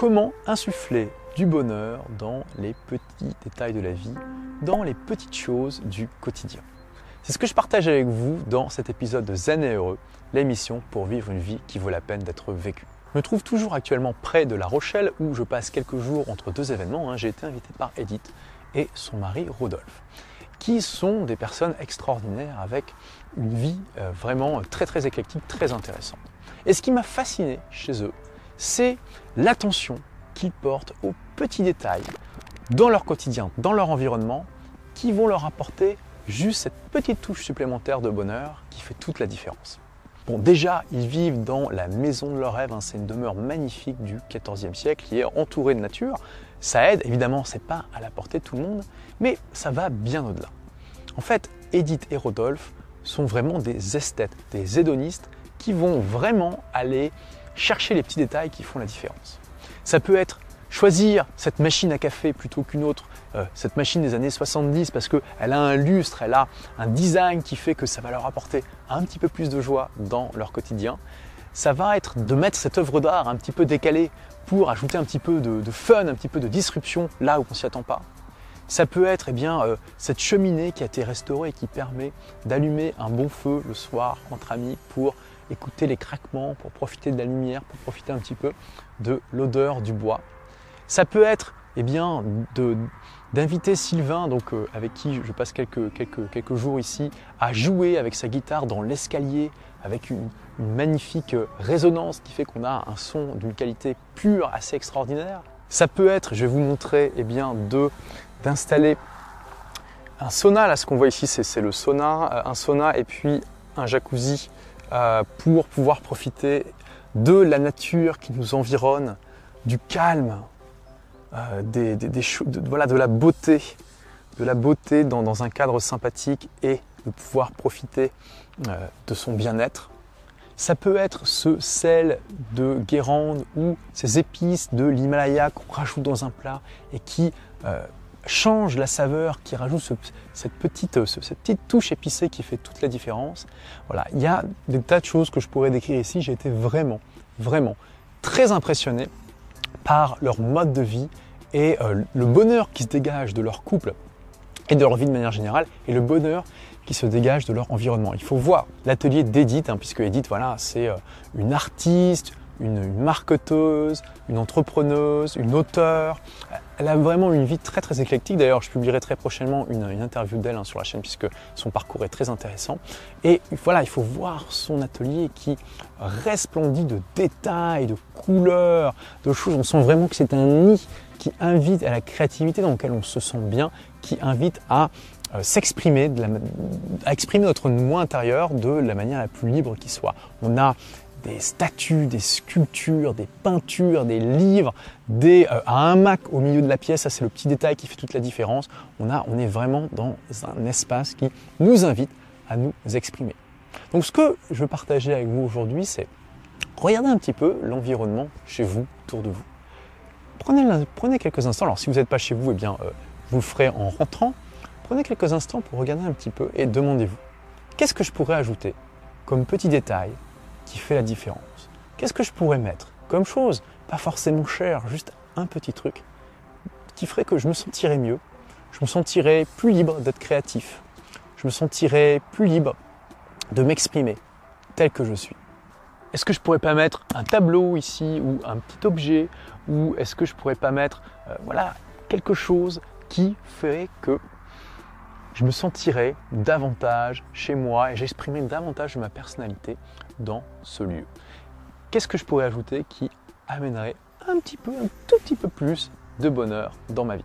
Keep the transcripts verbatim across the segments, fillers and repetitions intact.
Comment insuffler du bonheur dans les petits détails de la vie, dans les petites choses du quotidien? C'est ce que je partage avec vous dans cet épisode de Zen et Heureux, l'émission pour vivre une vie qui vaut la peine d'être vécue. Je me trouve toujours actuellement près de La Rochelle où je passe quelques jours entre deux événements. J'ai été invité par Edith et son mari Rodolphe, qui sont des personnes extraordinaires avec une vie vraiment très très éclectique, très intéressante. Et ce qui m'a fasciné chez eux, c'est l'attention qu'ils portent aux petits détails dans leur quotidien, dans leur environnement, qui vont leur apporter juste cette petite touche supplémentaire de bonheur qui fait toute la différence. Bon, déjà, ils vivent dans la maison de leur rêve, hein, c'est une demeure magnifique du quatorzième siècle qui est entourée de nature. Ça aide, évidemment, c'est pas à la portée de tout le monde, mais ça va bien au-delà. En fait, Edith et Rodolphe sont vraiment des esthètes, des hédonistes qui vont vraiment aller chercher les petits détails qui font la différence. Ça peut être choisir cette machine à café plutôt qu'une autre, euh, cette machine des années soixante-dix parce qu'elle a un lustre, elle a un design qui fait que ça va leur apporter un petit peu plus de joie dans leur quotidien. Ça va être de mettre cette œuvre d'art un petit peu décalée pour ajouter un petit peu de, de fun, un petit peu de disruption là où on ne s'y attend pas. Ça peut être eh bien, euh, cette cheminée qui a été restaurée et qui permet d'allumer un bon feu le soir entre amis pour écouter les craquements, pour profiter de la lumière, pour profiter un petit peu de l'odeur du bois. Ça peut être eh bien, de, d'inviter Sylvain, donc, euh, avec qui je passe quelques, quelques, quelques jours ici, à jouer avec sa guitare dans l'escalier, avec une, une magnifique résonance qui fait qu'on a un son d'une qualité pure assez extraordinaire. Ça peut être, je vais vous montrer, eh bien, de, d'installer un sauna. Là, ce qu'on voit ici, c'est, c'est le sauna, un sauna et puis un jacuzzi euh, pour pouvoir profiter de la nature qui nous environne, du calme, euh, des, des, des, de, voilà, de la beauté, de la beauté dans, dans un cadre sympathique et de pouvoir profiter euh, de son bien-être. Ça peut être ce sel de Guérande ou ces épices de l'Himalaya qu'on rajoute dans un plat et qui euh, change la saveur, qui rajoute ce, cette, petite, ce, cette petite touche épicée qui fait toute la différence. Voilà, il y a des tas de choses que je pourrais décrire ici. J'ai été vraiment, vraiment très impressionné par leur mode de vie et euh, le bonheur qui se dégage de leur couple et de leur vie de manière générale et le bonheur qui se dégage de leur environnement. Il faut voir l'atelier d'Edith, hein, puisque Edith, voilà, c'est euh, une artiste, une, une marketeuse, une entrepreneuse, une auteure. Elle a vraiment une vie très très éclectique. D'ailleurs, je publierai très prochainement une, une interview d'elle hein, sur la chaîne puisque son parcours est très intéressant. Et voilà, il faut voir son atelier qui resplendit de détails, de couleurs, de choses. On sent vraiment que c'est un nid qui invite à la créativité dans lequel on se sent bien, qui invite à euh, s'exprimer, de la, à exprimer notre moi intérieur de la manière la plus libre qui soit. On a des statues, des sculptures, des peintures, des livres, des, euh, un hamac au milieu de la pièce. Ça, c'est le petit détail qui fait toute la différence. On, a, on est vraiment dans un espace qui nous invite à nous exprimer. Donc, ce que je veux partager avec vous aujourd'hui, c'est regardez un petit peu l'environnement chez vous, autour de vous. Prenez, prenez quelques instants. Alors, si vous n'êtes pas chez vous, eh bien, euh, vous le ferez en rentrant. Prenez quelques instants pour regarder un petit peu et demandez-vous qu'est-ce que je pourrais ajouter comme petit détail qui fait la différence? Qu'est-ce que je pourrais mettre comme chose, pas forcément cher, juste un petit truc qui ferait que je me sentirais mieux, je me sentirais plus libre d'être créatif, je me sentirais plus libre de m'exprimer tel que je suis. Est-ce que je pourrais pas mettre un tableau ici ou un petit objet ou est-ce que je pourrais pas mettre euh, voilà, quelque chose qui ferait que je me sentirais davantage chez moi et j'exprimerais davantage de ma personnalité dans ce lieu. Qu'est-ce que je pourrais ajouter qui amènerait un petit peu, un tout petit peu plus de bonheur dans ma vie?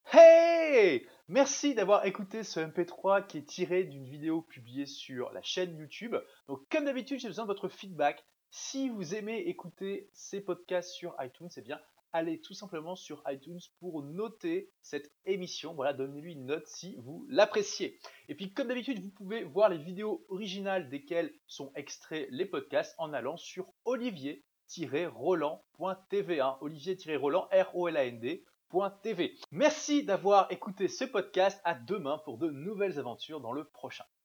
Hey! Merci d'avoir écouté ce M P trois qui est tiré d'une vidéo publiée sur la chaîne YouTube. Donc comme d'habitude, j'ai besoin de votre feedback. Si vous aimez écouter ces podcasts sur iTunes, eh bien allez tout simplement sur iTunes pour noter cette émission. Voilà, donnez-lui une note si vous l'appréciez. Et puis comme d'habitude, vous pouvez voir les vidéos originales desquelles sont extraits les podcasts en allant sur olivier tiret roland point t v. Hein, olivier tiret roland, R O L A N D. T V. Merci d'avoir écouté ce podcast. À demain pour de nouvelles aventures dans le prochain.